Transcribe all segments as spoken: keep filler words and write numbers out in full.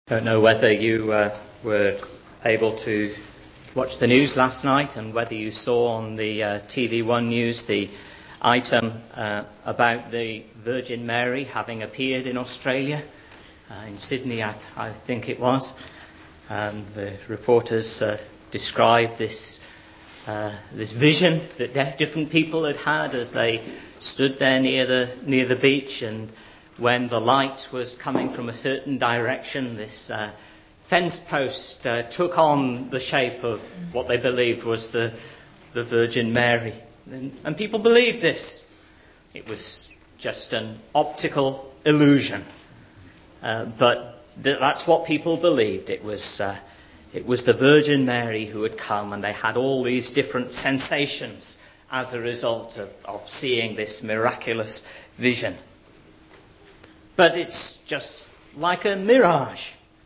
I don't know whether you uh, were able to watch the news last night and whether you saw on the uh, T V one news the item uh, about the Virgin Mary having appeared in Australia, uh, in Sydney I, I think it was. Um, the reporters uh, described this uh, this vision that different people had had as they stood there near the near the beach, and when the light was coming from a certain direction, this uh, fence post uh, took on the shape of what they believed was the, the Virgin Mary. And, and people believed this. It was just an optical illusion. Uh, but th- that's what people believed. It was, uh, it was the Virgin Mary who had come, and they had all these different sensations as a result of, of seeing this miraculous vision. But it's just like a mirage.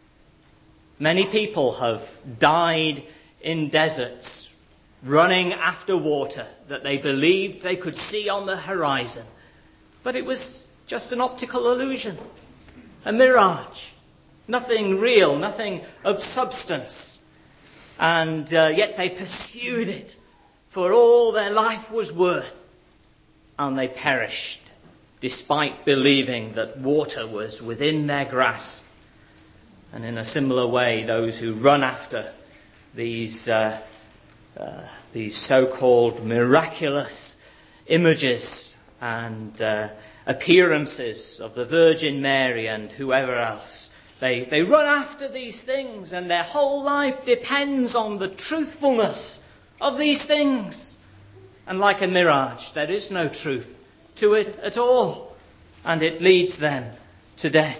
Many people have died in deserts running after water that they believed they could see on the horizon. But it was just an optical illusion, a mirage, nothing real, nothing of substance. And uh, yet they pursued it for all their life was worth, and they perished, despite believing that water was within their grasp. And in a similar way, those who run after these uh, uh, these so-called miraculous images and uh, appearances of the Virgin Mary and whoever else, they, they run after these things, and their whole life depends on the truthfulness of these things. And like a mirage, there is no truth to it at all, and it leads them to death.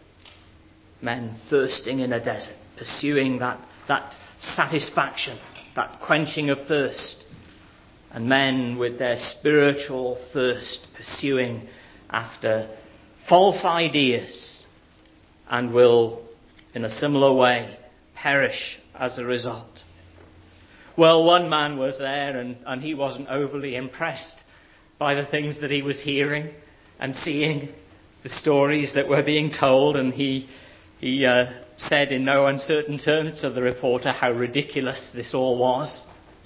Men thirsting in a desert, pursuing that, that satisfaction, that quenching of thirst, and men with their spiritual thirst pursuing after false ideas, and will, in a similar way, perish as a result. Well, one man was there, and, and he wasn't overly impressed by the things that he was hearing and seeing, the stories that were being told, and he he uh, said in no uncertain terms to the reporter how ridiculous this all was.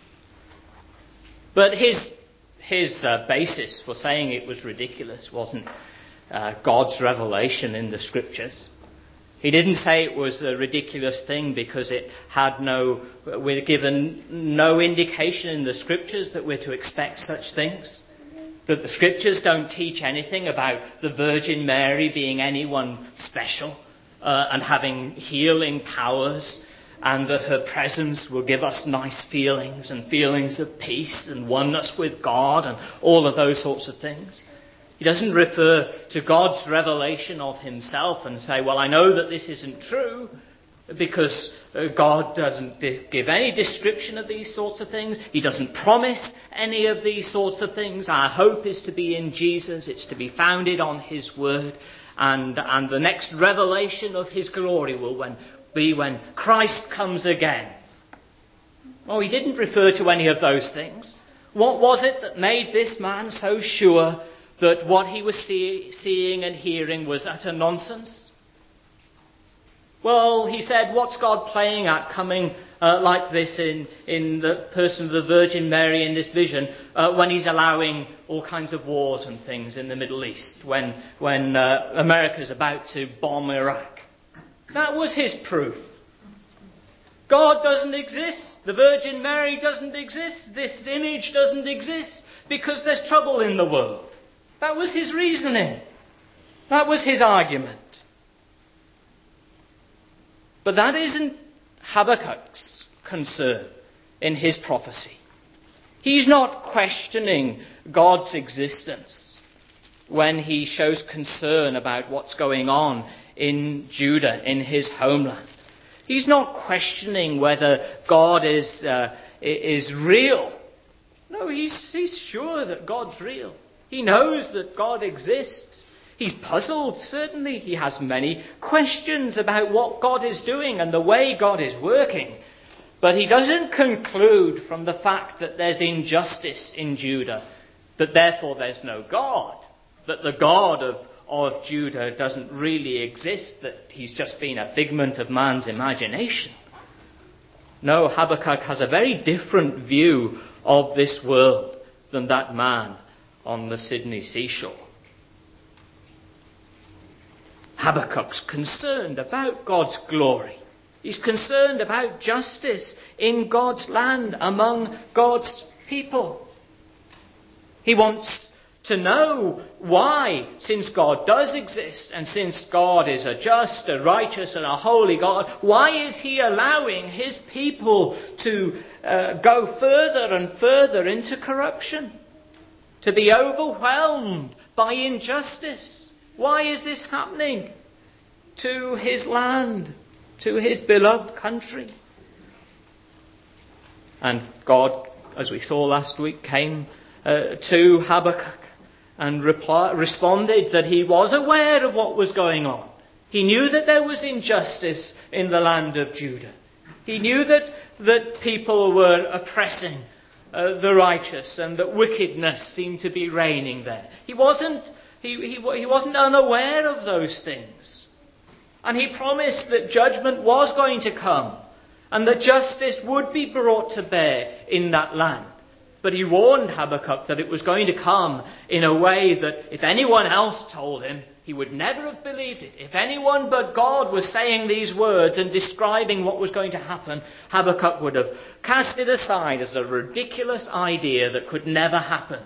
But his his uh, basis for saying it was ridiculous wasn't uh, God's revelation in the Scriptures. He didn't say it was a ridiculous thing because it had no, we're given no indication in the Scriptures that we're to expect such things. That the Scriptures don't teach anything about the Virgin Mary being anyone special uh, and having healing powers, and that her presence will give us nice feelings and feelings of peace and oneness with God and all of those sorts of things. He doesn't refer to God's revelation of himself and say, well, I know that this isn't true, because God doesn't give any description of these sorts of things. He doesn't promise any of these sorts of things. Our hope is to be in Jesus. It's to be founded on his word. And, and the next revelation of his glory will when, be when Christ comes again. Oh, he didn't refer to any of those things. What was it that made this man so sure that what he was see, seeing and hearing was utter nonsense? Well, he said, what's God playing at coming uh, like this in, in the person of the Virgin Mary in this vision uh, when he's allowing all kinds of wars and things in the Middle East, when, when uh, America's about to bomb Iraq? That was his proof. God doesn't exist. The Virgin Mary doesn't exist. This image doesn't exist because there's trouble in the world. That was his reasoning. That was his argument. But that isn't Habakkuk's concern in his prophecy. He's not questioning God's existence when he shows concern about what's going on in Judah, in his homeland. He's not questioning whether God is uh, is real. No, he's, he's sure that God's real. He knows that God exists. He's puzzled, certainly. He has many questions about what God is doing and the way God is working. But he doesn't conclude from the fact that there's injustice in Judah that therefore there's no God. That the God of, of Judah doesn't really exist, that he's just been a figment of man's imagination. No, Habakkuk has a very different view of this world than that man on the Sydney seashore. Habakkuk's concerned about God's glory. He's concerned about justice in God's land, among God's people. He wants to know why, since God does exist, and since God is a just, a righteous, and a holy God, why is he allowing his people to uh, go further and further into corruption? To be overwhelmed by injustice? Why is this happening to his land, to his beloved country? And God, as we saw last week, came uh, to Habakkuk and reply, responded that he was aware of what was going on. He knew that there was injustice in the land of Judah. He knew that, that people were oppressing uh, the righteous and that wickedness seemed to be reigning there. He wasn't, he, he, he wasn't unaware of those things. And he promised that judgment was going to come and that justice would be brought to bear in that land. But he warned Habakkuk that it was going to come in a way that if anyone else told him, he would never have believed it. If anyone but God was saying these words and describing what was going to happen, Habakkuk would have cast it aside as a ridiculous idea that could never happen.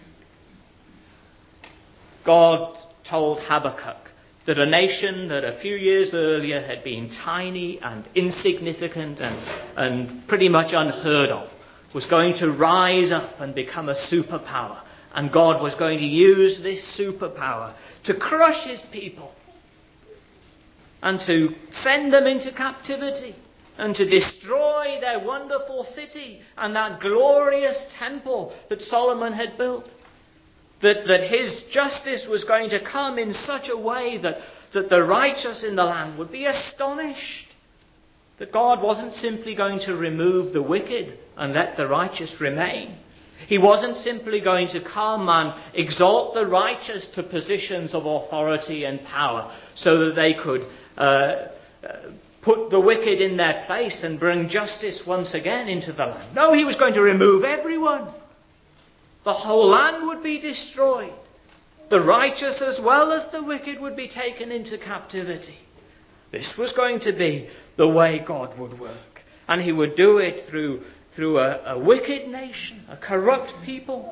God told Habakkuk that a nation that a few years earlier had been tiny and insignificant and, and pretty much unheard of was going to rise up and become a superpower. And God was going to use this superpower to crush his people and to send them into captivity and to destroy their wonderful city and that glorious temple that Solomon had built. That, that his justice was going to come in such a way that, that the righteous in the land would be astonished. That God wasn't simply going to remove the wicked and let the righteous remain. He wasn't simply going to come and exalt the righteous to positions of authority and power so that they could uh, uh, put the wicked in their place and bring justice once again into the land. No, he was going to remove everyone. The whole land would be destroyed. The righteous as well as the wicked would be taken into captivity. This was going to be the way God would work. And he would do it through, through a, a wicked nation, a corrupt people.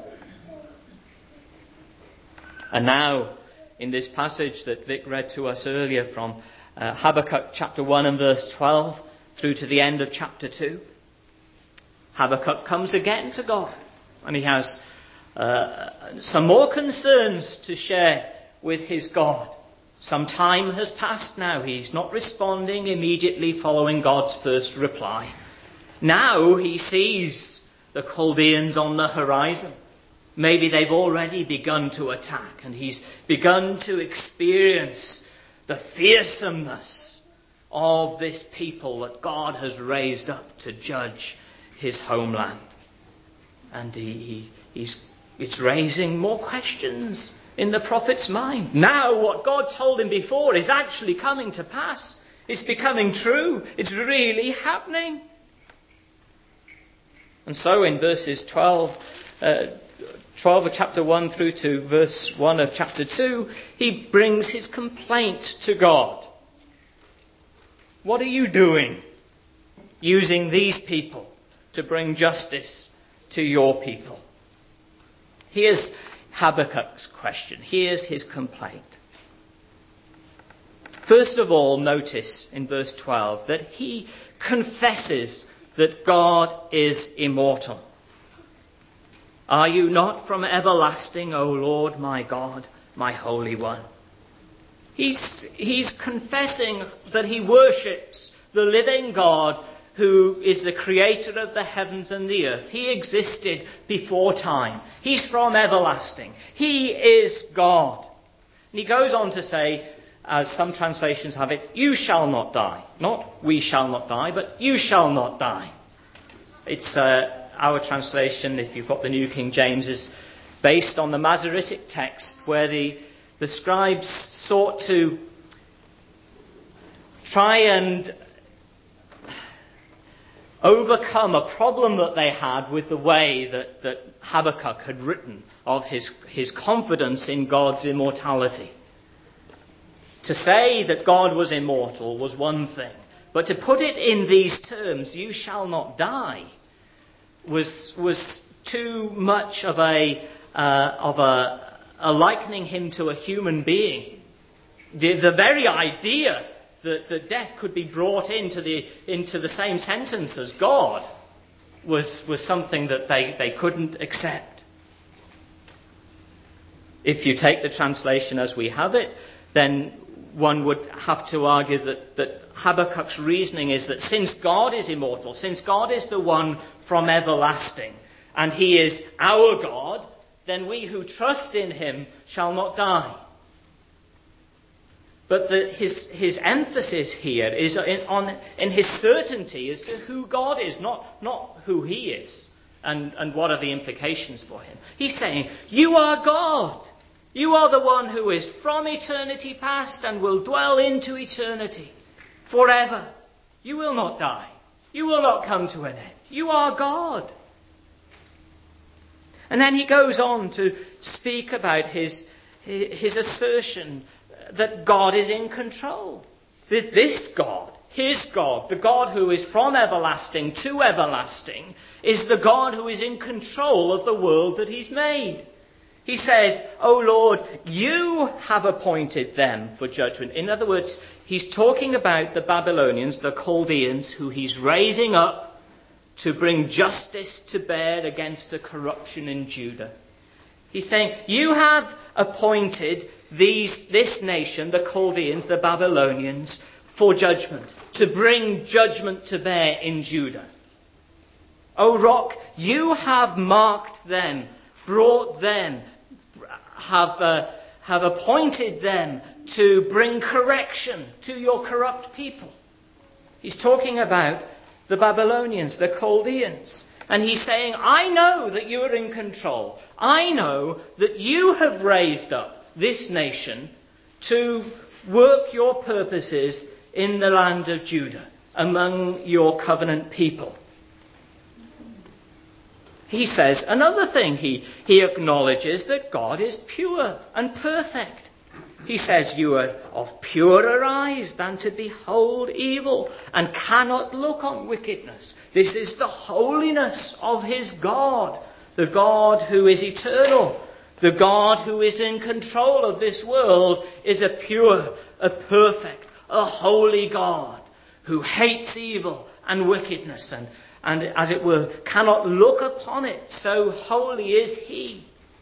And now, in this passage that Vic read to us earlier from uh, Habakkuk chapter one and verse twelve through to the end of chapter two, Habakkuk comes again to God. And he has uh, some more concerns to share with his God. Some time has passed now. He's not responding immediately following God's first reply. Now he sees the Chaldeans on the horizon. Maybe they've already begun to attack, and he's begun to experience the fearsomeness of this people that God has raised up to judge his homeland. And he, he, he's, it's raising more questions in the prophet's mind. Now what God told him before is actually coming to pass. It's becoming true. It's really happening. And so in verses twelve, uh, twelve of chapter one through to verse one of chapter two, he brings his complaint to God. What are you doing using these people to bring justice to your people? Here's Habakkuk's question. Here's his complaint. First of all, notice in verse twelve that he confesses that God is immortal. Are you not from everlasting, O Lord my God, my Holy One? He's, he's confessing that he worships the living God who is the creator of the heavens and the earth. He existed before time. He's from everlasting. He is God. And he goes on to say, as some translations have it, you shall not die. Not we shall not die, but you shall not die. It's uh, our translation, if you've got the New King James, is based on the Masoretic text where the, the scribes sought to try and overcome a problem that they had with the way that, that Habakkuk had written of his, his confidence in God's immortality. To say that God was immortal was one thing, but to put it in these terms, you shall not die, was was too much of a uh, of a, a likening him to a human being. The, the very idea that, that death could be brought into the into the same sentence as God was was something that they, they couldn't accept. If you take the translation as we have it, then one would have to argue that, that Habakkuk's reasoning is that since God is immortal, since God is the one from everlasting, and he is our God, then we who trust in him shall not die. But the, his, his emphasis here is in, on, in his certainty as to who God is, not, not who he is, and, and what are the implications for him. He's saying, you are God. You are the one who is from eternity past and will dwell into eternity forever. You will not die. You will not come to an end. You are God. And then he goes on to speak about his, his assertion that God is in control. That this God, his God, the God who is from everlasting to everlasting, is the God who is in control of the world that he's made. He says, "O Lord, you have appointed them for judgment." In other words, he's talking about the Babylonians, the Chaldeans, who he's raising up to bring justice to bear against the corruption in Judah. He's saying, you have appointed these, this nation, the Chaldeans, the Babylonians, for judgment, to bring judgment to bear in Judah. O Rock, you have marked them, brought them, have, uh, have appointed them to bring correction to your corrupt people. He's talking about the Babylonians, the Chaldeans. And he's saying, I know that you are in control. I know that you have raised up this nation to work your purposes in the land of Judah, among your covenant people. He says another thing. He, he acknowledges that God is pure and perfect. He says, you are of purer eyes than to behold evil, and cannot look on wickedness. This is the holiness of his God, the God who is eternal. The God who is in control of this world is a pure, a perfect, a holy God who hates evil and wickedness and and, as it were, cannot look upon it. So holy is he.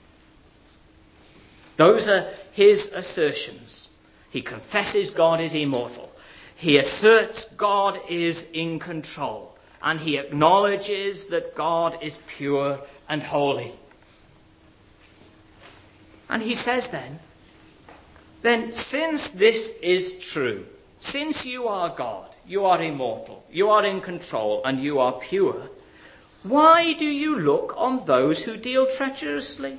Those are his assertions. He confesses God is immortal. He asserts God is in control. And he acknowledges that God is pure and holy. And he says then, then since this is true, since you are God, you are immortal, you are in control, and you are pure, why do you look on those who deal treacherously?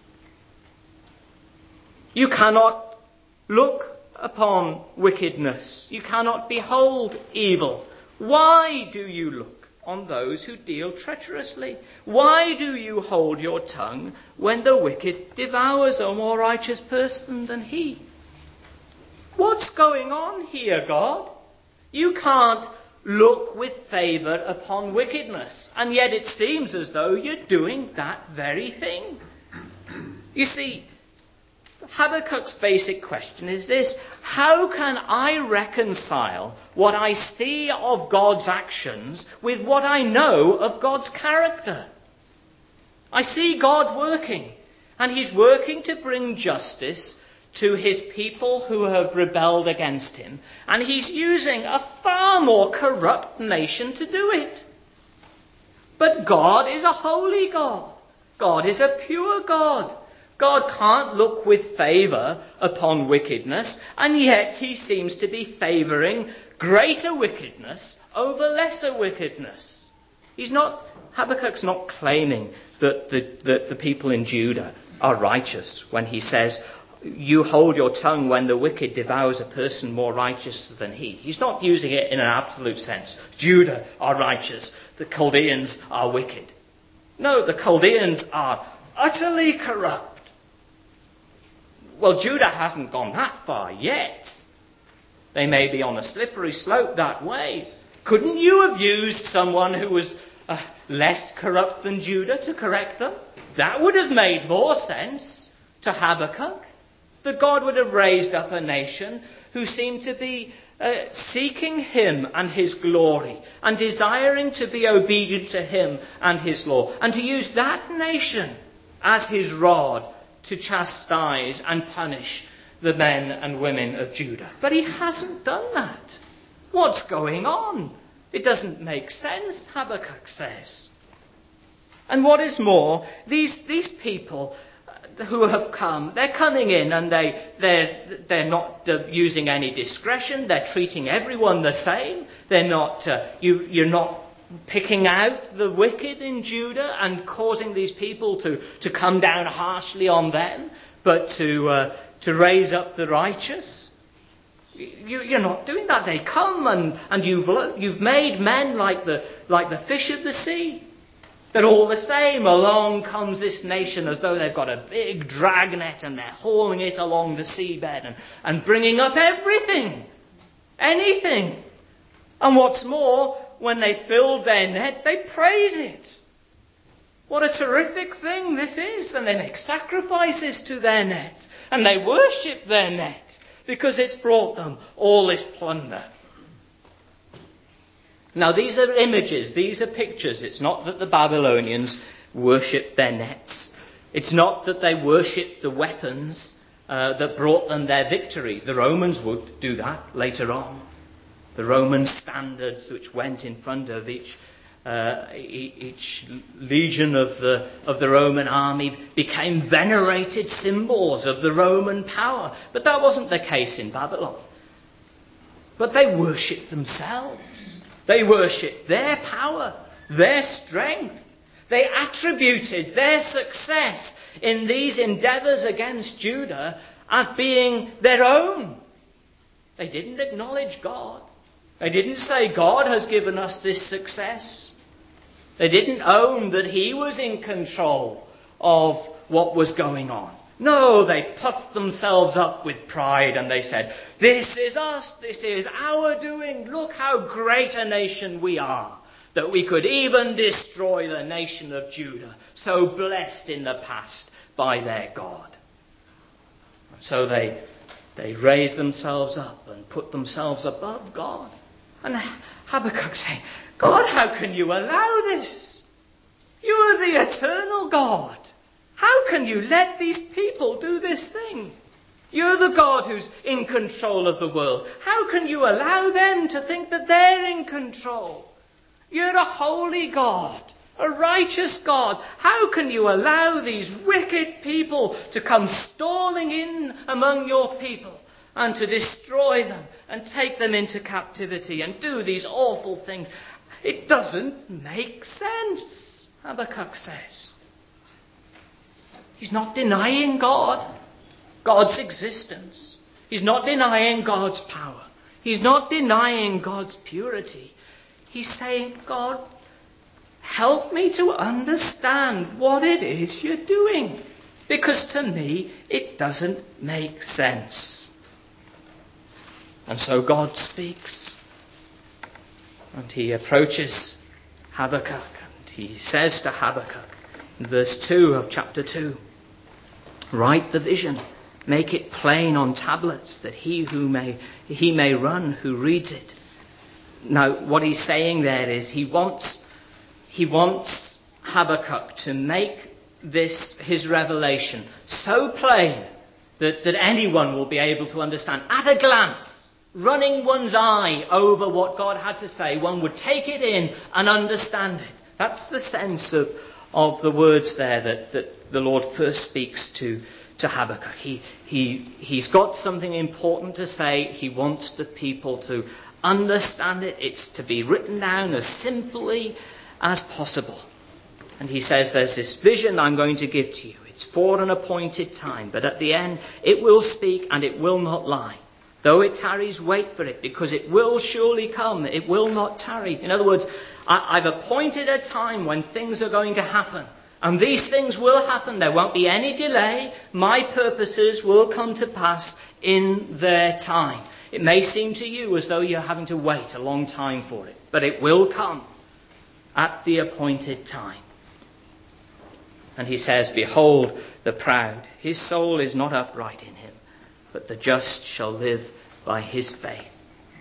You cannot look upon wickedness. You cannot behold evil. Why do you look on those who deal treacherously? Why do you hold your tongue when the wicked devours a more righteous person than he? What's going on here, God? You can't look with favour upon wickedness, and yet it seems as though you're doing that very thing. You see, Habakkuk's basic question is this: how can I reconcile what I see of God's actions with what I know of God's character? I see God working, and he's working to bring justice to his people who have rebelled against him, and he's using a far more corrupt nation to do it. But God is a holy God. God is a pure God. God can't look with favour upon wickedness, and yet he seems to be favouring greater wickedness over lesser wickedness. He's not, Habakkuk's not claiming that the, that the people in Judah are righteous when he says, you hold your tongue when the wicked devours a person more righteous than he. He's not using it in an absolute sense. Judah are righteous. The Chaldeans are wicked. No, the Chaldeans are utterly corrupt. Well, Judah hasn't gone that far yet. They may be on a slippery slope that way. Couldn't you have used someone who was uh, less corrupt than Judah to correct them? That would have made more sense to Habakkuk. That God would have raised up a nation who seemed to be uh, seeking him and his glory and desiring to be obedient to him and his law, and to use that nation as his rod to chastise and punish the men and women of Judah. But he hasn't done that. What's going on? It doesn't make sense, Habakkuk says. And what is more, these, these people who have come, they're coming in and they, they're, they're not uh, using any discretion. They're treating everyone the same. They're not, uh, you, you're not picking out the wicked in Judah and causing these people to, to come down harshly on them, but to, uh, to raise up the righteous. You, you're not doing that. They come and, and you've, you've made men like the, like the fish of the sea. That all the same, along comes this nation as though they've got a big dragnet and they're hauling it along the seabed and, and bringing up everything, anything. And what's more, when they filled their net, they praise it. What a terrific thing this is. And they make sacrifices to their net. And they worship their net because it's brought them all this plunder. Now, these are images, these are pictures. It's not that the Babylonians worshipped their nets. It's not that they worshipped the weapons uh, that brought them their victory. The Romans would do that later on. The Roman standards which went in front of each, uh, each legion of the, of the Roman army became venerated symbols of the Roman power. But that wasn't the case in Babylon. But they worshipped themselves. They worshipped their power, their strength. They attributed their success in these endeavours against Judah as being their own. They didn't acknowledge God. They didn't say, God has given us this success. They didn't own that he was in control of what was going on. No, they puffed themselves up with pride and they said, this is us, this is our doing, look how great a nation we are, that we could even destroy the nation of Judah, so blessed in the past by their God. So they, they raised themselves up and put themselves above God. And Habakkuk saying, God, how can you allow this? You are the eternal God. How can you let these people do this thing? You're the God who's in control of the world. How can you allow them to think that they're in control? You're a holy God, a righteous God. How can you allow these wicked people to come storming in among your people and to destroy them and take them into captivity and do these awful things? It doesn't make sense, Habakkuk says. He's not denying God, God's existence. He's not denying God's power. He's not denying God's purity. He's saying, God, help me to understand what it is you're doing. Because to me, it doesn't make sense. And so God speaks. And he approaches Habakkuk. And he says to Habakkuk, in verse two of chapter two, write the vision, make it plain on tablets, that he who may he may run who reads it. Now, what he's saying there is he wants he wants Habakkuk to make this his revelation so plain that, that anyone will be able to understand at a glance, running one's eye over what God had to say. One would take it in and understand it. That's the sense of of the words there that, that the Lord first speaks to, to Habakkuk. He, he, he's got something important to say. He wants the people to understand it. It's to be written down as simply as possible. And he says, there's this vision I'm going to give to you. It's for an appointed time, but at the end it will speak and it will not lie. Though it tarries, wait for it, because it will surely come. It will not tarry. In other words, I, I've appointed a time when things are going to happen. And these things will happen. There won't be any delay. My purposes will come to pass in their time. It may seem to you as though you're having to wait a long time for it, but it will come at the appointed time. And he says, behold the proud. His soul is not upright in him, but the just shall live by his faith.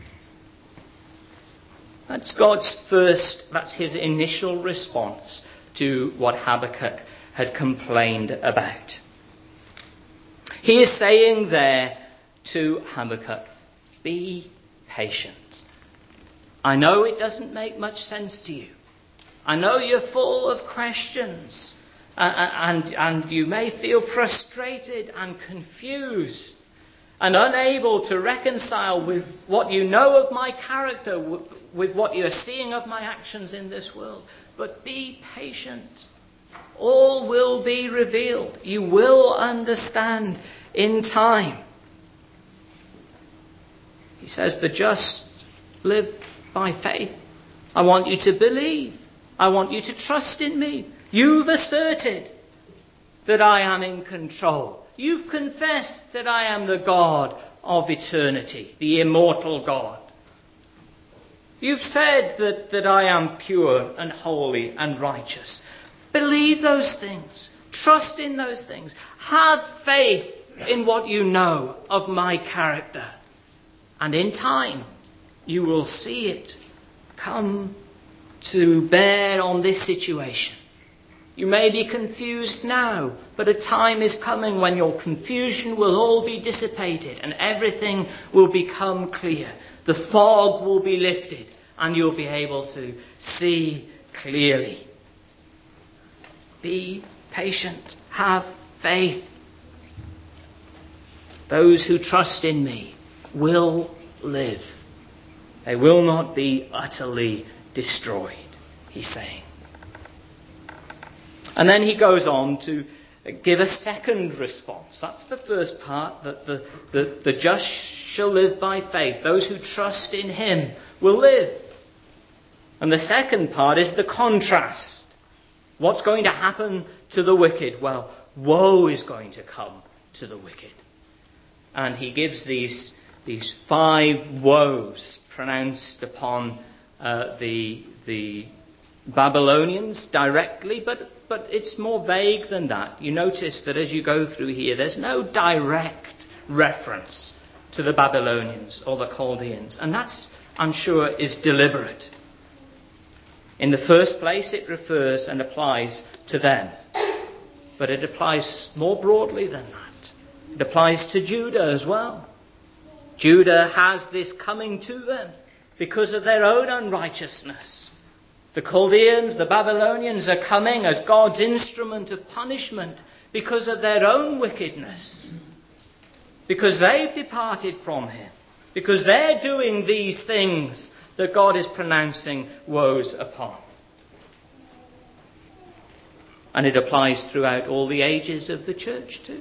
That's God's first, that's his initial response to what Habakkuk had complained about. He is saying there to Habakkuk, be patient. I know it doesn't make much sense to you. I know you're full of questions. And, and, and you may feel frustrated and confused and unable to reconcile with what you know of my character, with, with what you're seeing of my actions in this world. But be patient. All will be revealed. You will understand in time. He says, the just live by faith. I want you to believe. I want you to trust in me. You've asserted that I am in control. You've confessed that I am the God of eternity, the immortal God. You've said that, that I am pure and holy and righteous. Believe those things. Trust in those things. Have faith in what you know of my character. And in time, you will see it come to bear on this situation. You may be confused now, but a time is coming when your confusion will all be dissipated and everything will become clear. The fog will be lifted and you'll be able to see clearly. Be patient. Have faith. Those who trust in me will live. They will not be utterly destroyed, he's saying. And then he goes on to give a second response. That's the first part, that the, the, the just shall live by faith. Those who trust in him will live. And the second part is the contrast. What's going to happen to the wicked? Well, woe is going to come to the wicked. And he gives these, these five woes pronounced upon uh, the, the Babylonians directly, but But it's more vague than that. You notice that as you go through here, there's no direct reference to the Babylonians or the Chaldeans. And that's, I'm sure, is deliberate. In the first place, it refers and applies to them. But it applies more broadly than that. It applies to Judah as well. Judah has this coming to them because of their own unrighteousness. The Chaldeans, the Babylonians are coming as God's instrument of punishment because of their own wickedness. Because they've departed from him. Because they're doing these things that God is pronouncing woes upon. And it applies throughout all the ages of the church too.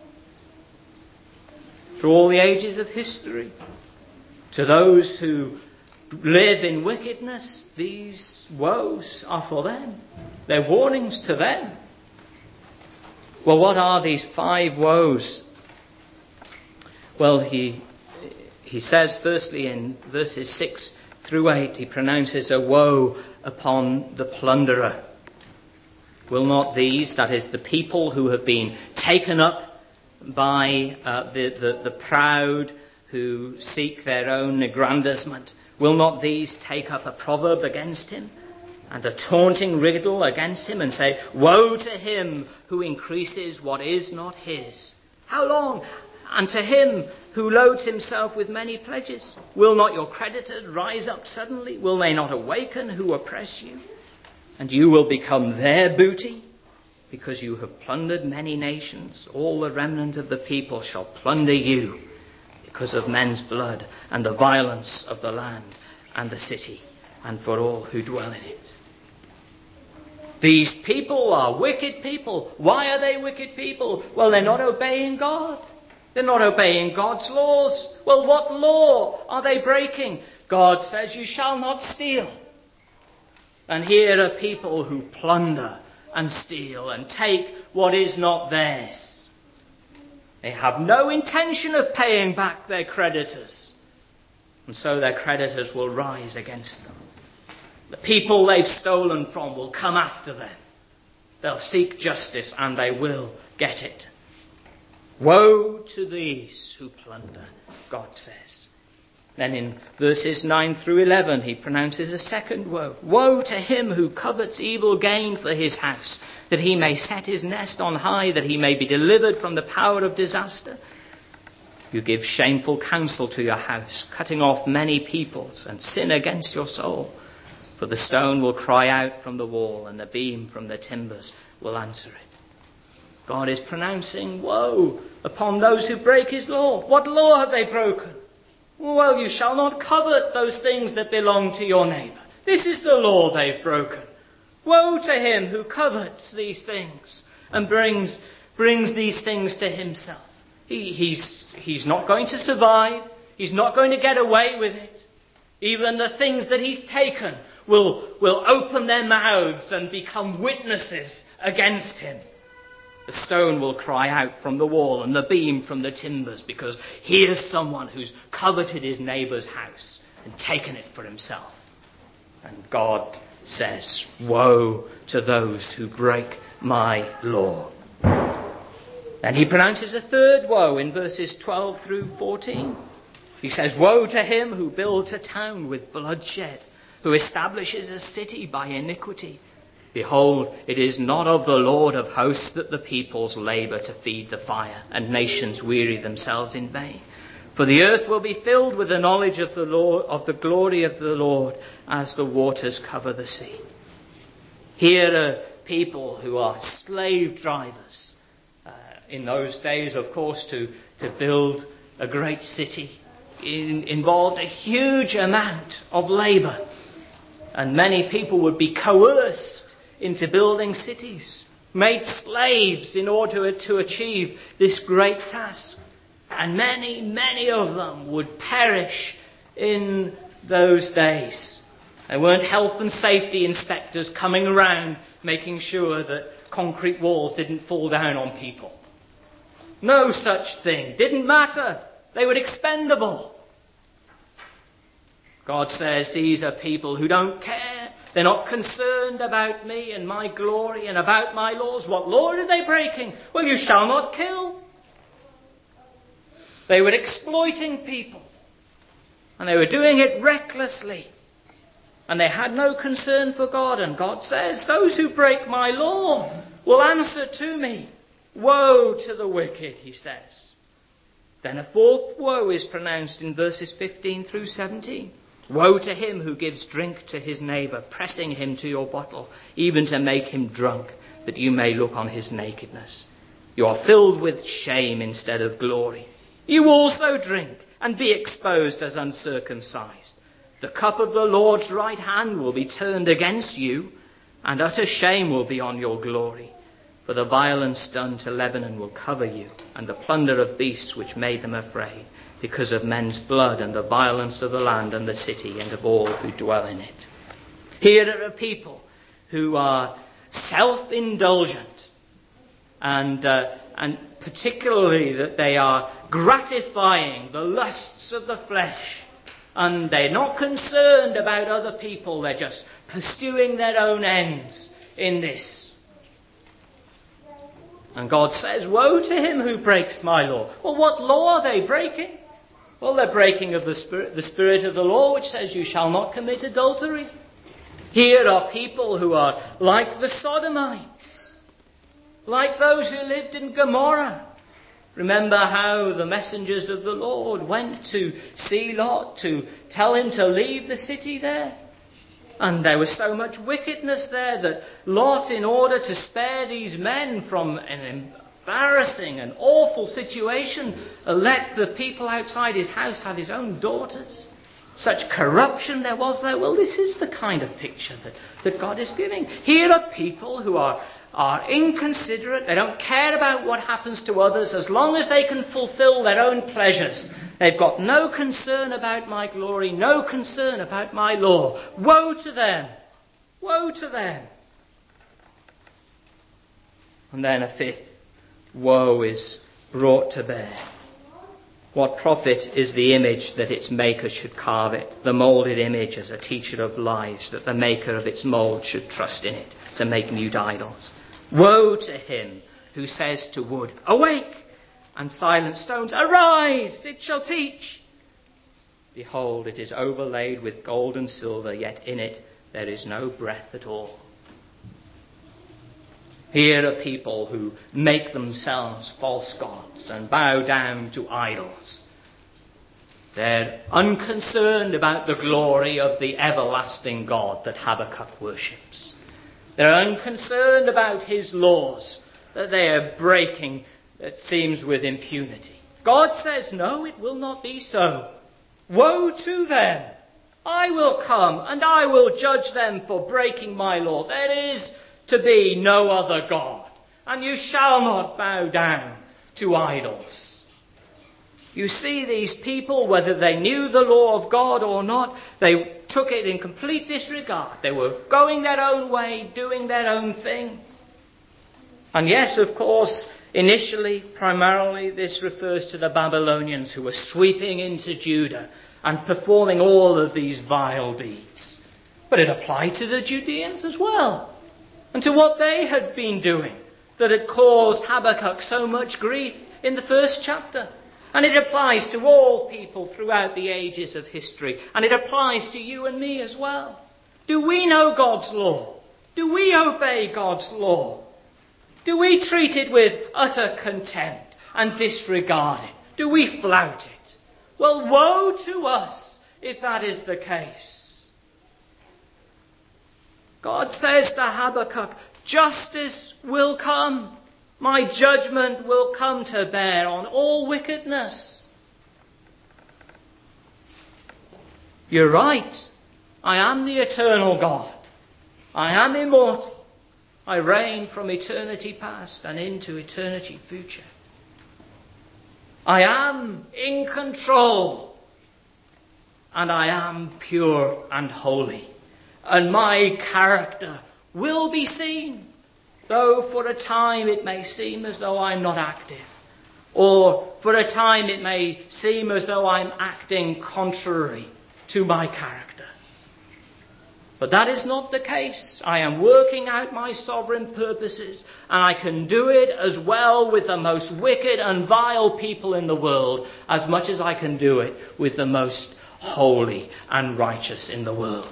Through all the ages of history. To those who live in wickedness, these woes are for them. They're warnings to them. Well, what are these five woes? Well, he he says firstly in verses six through eight, he pronounces a woe upon the plunderer. Will not these, that is the people who have been taken up by uh, the, the, the proud who seek their own aggrandizement, will not these take up a proverb against him and a taunting riddle against him and say, woe to him who increases what is not his? How long? And to him who loads himself with many pledges? Will not your creditors rise up suddenly? Will they not awaken who oppress you? And you will become their booty because you have plundered many nations. All the remnant of the people shall plunder you because of men's blood and the violence of the land and the city and for all who dwell in it. These people are wicked people. Why are they wicked people? Well, they're not obeying God. They're not obeying God's laws. Well, what law are they breaking? God says, you shall not steal. And here are people who plunder and steal and take what is not theirs. They have no intention of paying back their creditors. And so their creditors will rise against them. The people they've stolen from will come after them. They'll seek justice and they will get it. Woe to these who plunder, God says. Then in verses nine through eleven he pronounces a second woe. Woe to him who covets evil gain for his house, that he may set his nest on high, that he may be delivered from the power of disaster. You give shameful counsel to your house, cutting off many peoples, and sin against your soul. For the stone will cry out from the wall, and the beam from the timbers will answer it. God is pronouncing woe upon those who break his law. What law have they broken? Well, you shall not covet those things that belong to your neighbour. This is the law they've broken. Woe to him who covets these things and brings, brings these things to himself. He, he's, he's not going to survive. He's not going to get away with it. Even the things that he's taken will, will open their mouths and become witnesses against him. The stone will cry out from the wall and the beam from the timbers, because here's someone who's coveted his neighbour's house and taken it for himself. And God says, woe to those who break my law. Then he pronounces a third woe in verses twelve through fourteen. He says, woe to him who builds a town with bloodshed, who establishes a city by iniquity. Behold, it is not of the Lord of hosts that the peoples labour to feed the fire, and nations weary themselves in vain. For the earth will be filled with the knowledge of the Lord, of the glory of the Lord, as the waters cover the sea. Here are people who are slave drivers. Uh, in those days, of course, to, to build a great city in, involved a huge amount of labour. And many people would be coerced into building cities, made slaves in order to achieve this great task. And many, many of them would perish in those days. There weren't health and safety inspectors coming around making sure that concrete walls didn't fall down on people. No such thing. Didn't matter. They were expendable. God says these are people who don't care. They're not concerned about me and my glory and about my laws. What law are they breaking? Well, you shall not kill. They were exploiting people. And they were doing it recklessly. And they had no concern for God. And God says, those who break my law will answer to me. Woe to the wicked, he says. Then a fourth woe is pronounced in verses fifteen through seventeen. Woe to him who gives drink to his neighbour, pressing him to your bottle, even to make him drunk, that you may look on his nakedness. You are filled with shame instead of glory. You also drink and be exposed as uncircumcised. The cup of the Lord's right hand will be turned against you, and utter shame will be on your glory. For the violence done to Lebanon will cover you, and the plunder of beasts which made them afraid, because of men's blood and the violence of the land and the city and of all who dwell in it. Here are people who are self-indulgent, and uh, and particularly that they are gratifying the lusts of the flesh, and they're not concerned about other people. They're just pursuing their own ends in this. And God says, woe to him who breaks my law. Well, what law are they breaking? Well, they're breaking of the spirit, the spirit of the law, which says you shall not commit adultery. Here are people who are like the Sodomites, like those who lived in Gomorrah. Remember how the messengers of the Lord went to see Lot to tell him to leave the city there. And there was so much wickedness there that Lot, in order to spare these men from an embarrassing and awful situation, let the people outside his house have his own daughters. Such corruption there was there. Well, this is the kind of picture that, that God is giving. Here are people who are, are inconsiderate. They don't care about what happens to others as long as they can fulfill their own pleasures. They've got no concern about my glory, no concern about my law. Woe to them! Woe to them! And then a fifth woe is brought to bear. What profit is the image that its maker should carve it, the moulded image as a teacher of lies, that the maker of its mould should trust in it to make mute idols? Woe to him who says to wood, awake, and silent stones, arise, it shall teach. Behold, it is overlaid with gold and silver, yet in it there is no breath at all. Here are people who make themselves false gods and bow down to idols. They're unconcerned about the glory of the everlasting God that Habakkuk worships. They're unconcerned about his laws that they are breaking, it seems, with impunity. God says, no, it will not be so. Woe to them! I will come and I will judge them for breaking my law. There is to be no other God, and you shall not bow down to idols. You see, these people, whether they knew the law of God or not, they took it in complete disregard. They were going their own way, doing their own thing. And yes, of course, initially, primarily, this refers to the Babylonians who were sweeping into Judah and performing all of these vile deeds. But it applied to the Judeans as well, and to what they had been doing that had caused Habakkuk so much grief in the first chapter. And it applies to all people throughout the ages of history. And it applies to you and me as well. Do we know God's law? Do we obey God's law? Do we treat it with utter contempt and disregard it? Do we flout it? Well, woe to us if that is the case. God says to Habakkuk, justice will come. My judgment will come to bear on all wickedness. You're right. I am the eternal God. I am immortal. I reign from eternity past and into eternity future. I am in control. And I am pure and holy. And my character will be seen, though for a time it may seem as though I'm not active, or for a time it may seem as though I'm acting contrary to my character. But that is not the case. I am working out my sovereign purposes, and I can do it as well with the most wicked and vile people in the world as much as I can do it with the most holy and righteous in the world.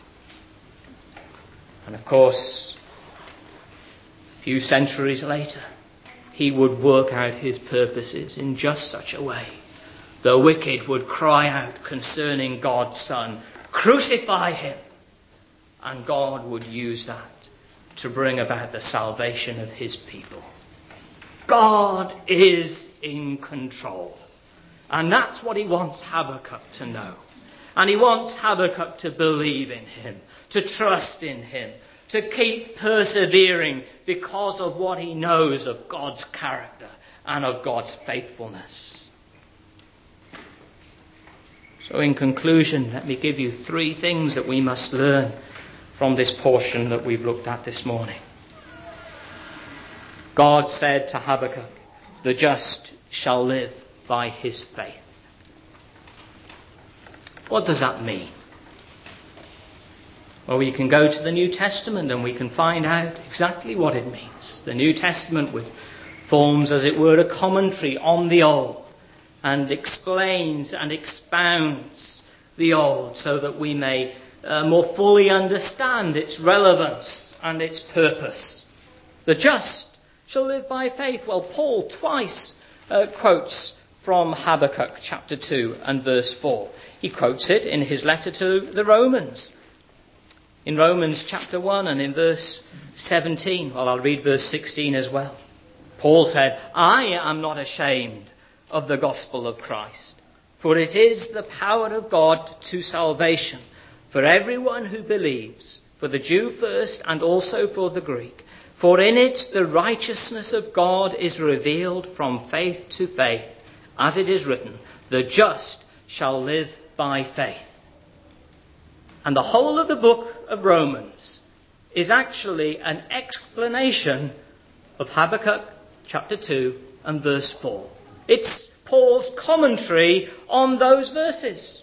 And of course, a few centuries later, he would work out his purposes in just such a way. The wicked would cry out concerning God's Son, crucify him. And God would use that to bring about the salvation of his people. God is in control. And that's what he wants Habakkuk to know. And he wants Habakkuk to believe in him, to trust in him, to keep persevering because of what he knows of God's character and of God's faithfulness. So in conclusion, let me give you three things that we must learn from this portion that we've looked at this morning. God said to Habakkuk, the just shall live by his faith. What does that mean? Well, we can go to the New Testament and we can find out exactly what it means. The New Testament forms, as it were, a commentary on the Old and explains and expounds the Old so that we may uh, more fully understand its relevance and its purpose. The just shall live by faith. Well, Paul twice uh, quotes from Habakkuk chapter two and verse four. He quotes it in his letter to the Romans. In Romans chapter one and in verse seventeen. Well, I'll read verse sixteen as well. Paul said, I am not ashamed of the gospel of Christ, For it is the power of God to salvation for everyone who believes, for the Jew first and also for the Greek. For in it the righteousness of God is revealed from faith to faith, as it is written, the just shall live by faith. And the whole of the book of Romans is actually an explanation of Habakkuk chapter two and verse four. It's Paul's commentary on those verses.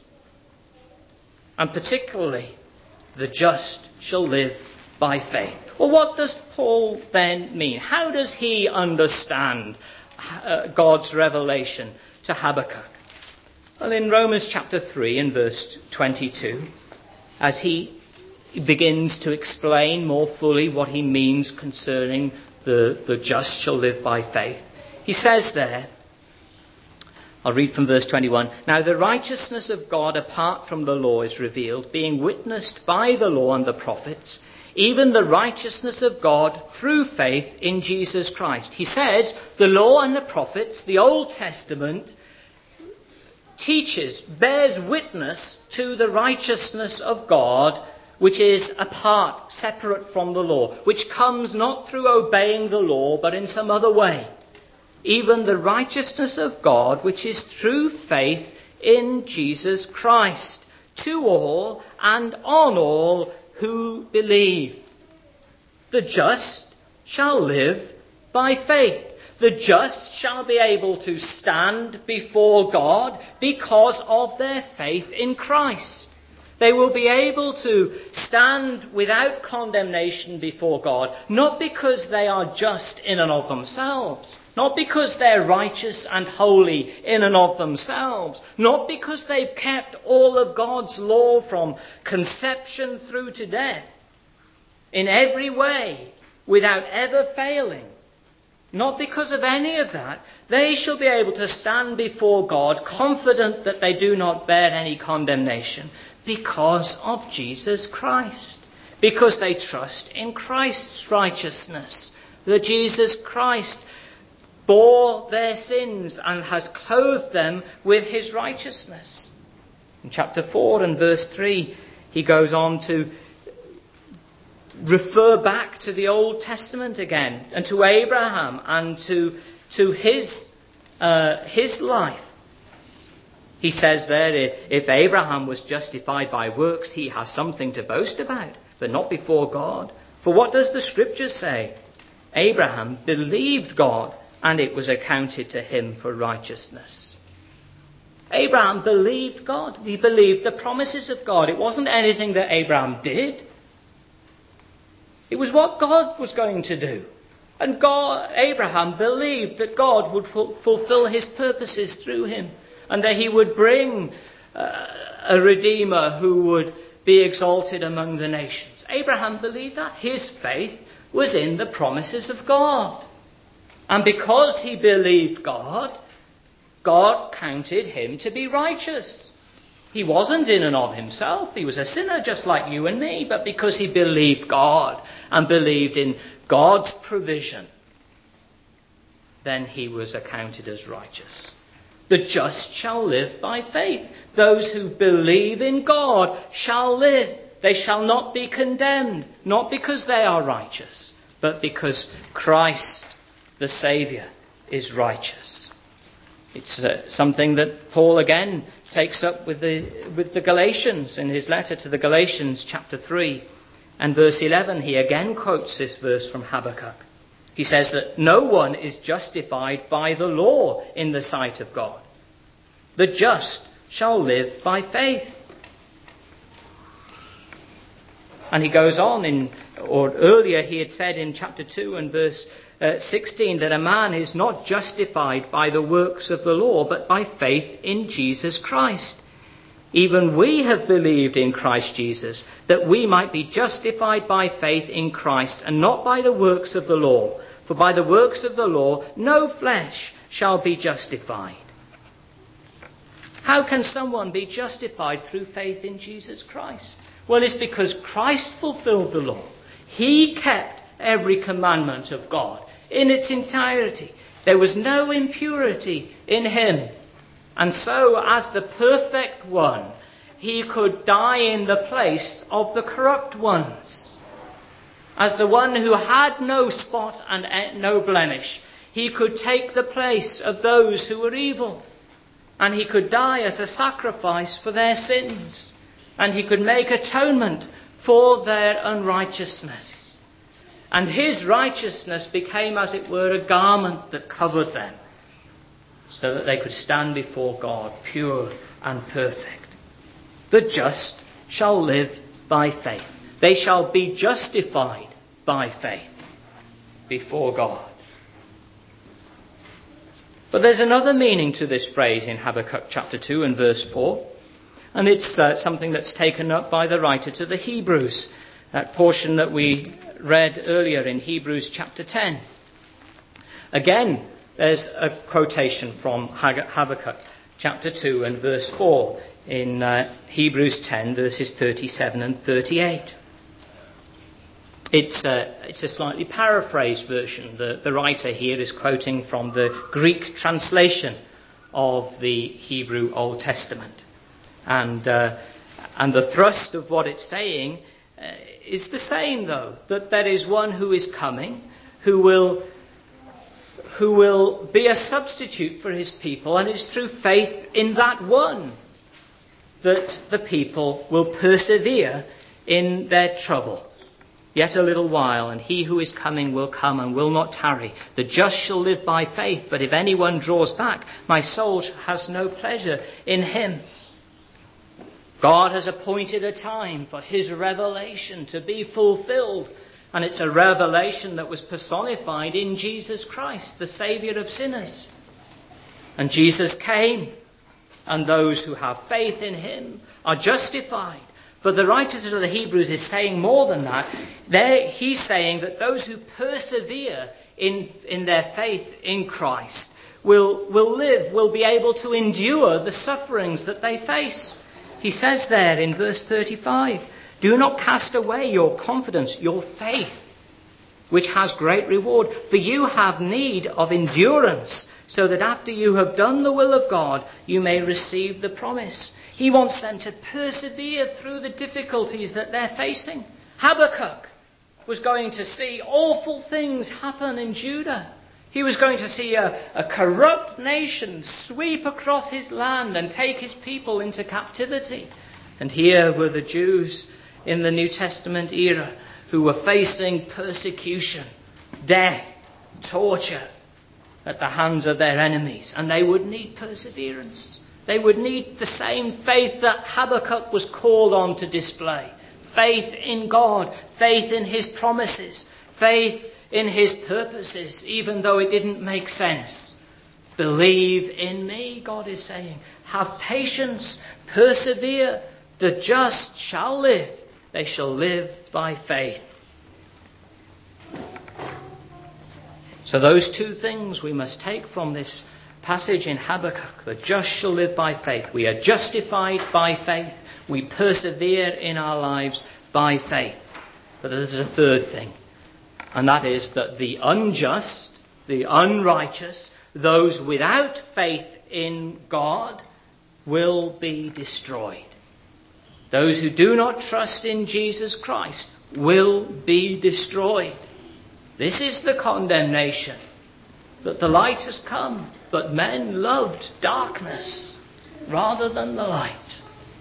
And particularly, the just shall live by faith. Well, what does Paul then mean? How does he understand uh, God's revelation to Habakkuk? Well, in Romans chapter three and verse twenty-two, as he begins to explain more fully what he means concerning the, the just shall live by faith, he says there, I'll read from verse twenty-one. Now the righteousness of God apart from the law is revealed, being witnessed by the law and the prophets, even the righteousness of God through faith in Jesus Christ. He says the law and the prophets, the Old Testament, teaches, bears witness to the righteousness of God, which is apart, separate from the law, which comes not through obeying the law, but in some other way. Even the righteousness of God, which is through faith in Jesus Christ, to all and on all who believe. The just shall live by faith. The just shall be able to stand before God because of their faith in Christ. They will be able to stand without condemnation before God, not because they are just in and of themselves, not because they're righteous and holy in and of themselves, not because they've kept all of God's law from conception through to death, in every way, without ever failing. Not because of any of that. They shall be able to stand before God confident that they do not bear any condemnation because of Jesus Christ. Because they trust in Christ's righteousness. That Jesus Christ bore their sins and has clothed them with his righteousness. In chapter four and verse three, he goes on to refer back to the Old Testament again, and to Abraham, and to, to his, uh, his life. He says there, if Abraham was justified by works, he has something to boast about, but not before God. For what does the scripture say? Abraham believed God, and it was accounted to him for righteousness. Abraham believed God. He believed the promises of God. It wasn't anything that Abraham did. It was what God was going to do. And God, Abraham believed that God would fulfill his purposes through him, and that he would bring uh, a Redeemer who would be exalted among the nations. Abraham believed that. His faith was in the promises of God. And because he believed God, God counted him to be righteous. He wasn't in and of himself. He was a sinner just like you and me. But because he believed God and believed in God's provision, then he was accounted as righteous. The just shall live by faith. Those who believe in God shall live. They shall not be condemned, not because they are righteous, but because Christ, the Saviour, is righteous. It's uh, something that Paul again takes up with the, with the Galatians in his letter to the Galatians, chapter three and verse eleven. He again quotes this verse from Habakkuk. He says that no one is justified by the law in the sight of God. The just shall live by faith. And he goes on in, or earlier he had said in chapter two and verse uh, sixteen that a man is not justified by the works of the law, but by faith in Jesus Christ. Even we have believed in Christ Jesus, that we might be justified by faith in Christ and not by the works of the law. For by the works of the law no flesh shall be justified. How can someone be justified through faith in Jesus Christ? Well, it's because Christ fulfilled the law. He kept every commandment of God in its entirety. There was no impurity in him. And so, as the perfect one, he could die in the place of the corrupt ones. As the one who had no spot and no blemish, he could take the place of those who were evil. And he could die as a sacrifice for their sins. And he could make atonement for their unrighteousness. And his righteousness became, as it were, a garment that covered them, so that they could stand before God pure and perfect. The just shall live by faith. They shall be justified by faith before God. But there's another meaning to this phrase in Habakkuk chapter two and verse four. And it's uh, something that's taken up by the writer to the Hebrews. That portion that we read earlier in Hebrews chapter ten. Again, there's a quotation from Habakkuk chapter two and verse four in uh, Hebrews ten verses thirty-seven and thirty-eight. It's a, it's a slightly paraphrased version. The, the writer here is quoting from the Greek translation of the Hebrew Old Testament. And, uh, and the thrust of what it's saying uh, is the same, though, that there is one who is coming who will, who will be a substitute for his people, and it's through faith in that one that the people will persevere in their trouble. Yet a little while, and he who is coming will come and will not tarry. The just shall live by faith, but if anyone draws back, my soul has no pleasure in him. God has appointed a time for his revelation to be fulfilled. And it's a revelation that was personified in Jesus Christ, the Saviour of sinners. And Jesus came, and those who have faith in him are justified. But the writer to the Hebrews is saying more than that. There, he's saying that those who persevere in, in their faith in Christ will, will live, will be able to endure the sufferings that they face. He says there in verse thirty-five, do not cast away your confidence, your faith, which has great reward. For you have need of endurance, so that after you have done the will of God, you may receive the promise. He wants them to persevere through the difficulties that they're facing. Habakkuk was going to see awful things happen in Judah. He was going to see a, a corrupt nation sweep across his land and take his people into captivity. And here were the Jews in the New Testament era who were facing persecution, death, torture at the hands of their enemies. And they would need perseverance. They would need the same faith that Habakkuk was called on to display. Faith in God, faith in his promises, faith in his purposes, even though it didn't make sense. Believe in me, God is saying. Have patience, persevere. The just shall live. They shall live by faith. So those two things we must take from this passage in Habakkuk. The just shall live by faith. We are justified by faith. We persevere in our lives by faith. But there's a third thing. And that is that the unjust, the unrighteous, those without faith in God will be destroyed. Those who do not trust in Jesus Christ will be destroyed. This is the condemnation, that the light has come, but men loved darkness rather than the light.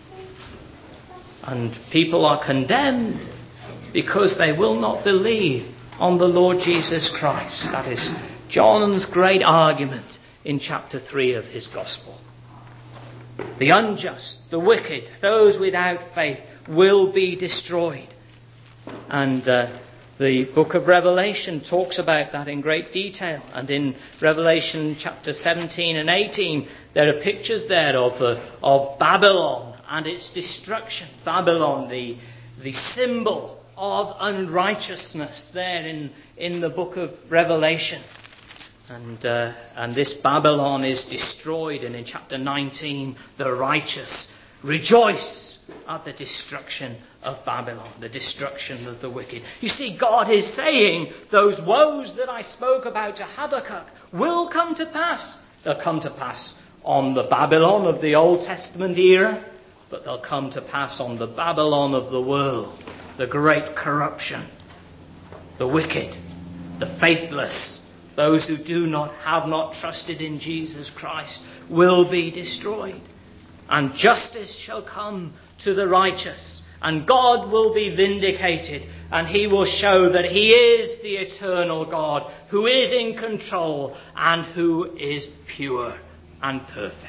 And people are condemned because they will not believe on the Lord Jesus Christ. That is John's great argument in chapter three of his gospel. The unjust, the wicked, those without faith will be destroyed. And uh, the book of Revelation talks about that in great detail. And in Revelation chapter seventeen and eighteen, there are pictures there of, uh, of Babylon and its destruction. Babylon, the, the symbol of unrighteousness there in, in the book of Revelation. And uh, and this Babylon is destroyed. And in chapter nineteen, the righteous rejoice at the destruction of Babylon, the destruction of the wicked. You see, God is saying those woes that I spoke about to Habakkuk will come to pass. They'll come to pass on the Babylon of the Old Testament era, but they'll come to pass on the Babylon of the world, the great corruption, the wicked, the faithless, those who do not have not trusted in Jesus Christ will be destroyed. And justice shall come to the righteous, and God will be vindicated, and he will show that he is the eternal God, who is in control and who is pure and perfect.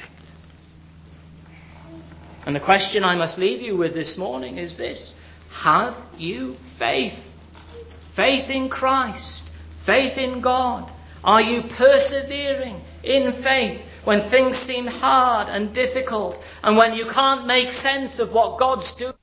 And the question I must leave you with this morning is this: have you faith? Faith in Christ, faith in God. Are you persevering in faith when things seem hard and difficult, and when you can't make sense of what God's doing?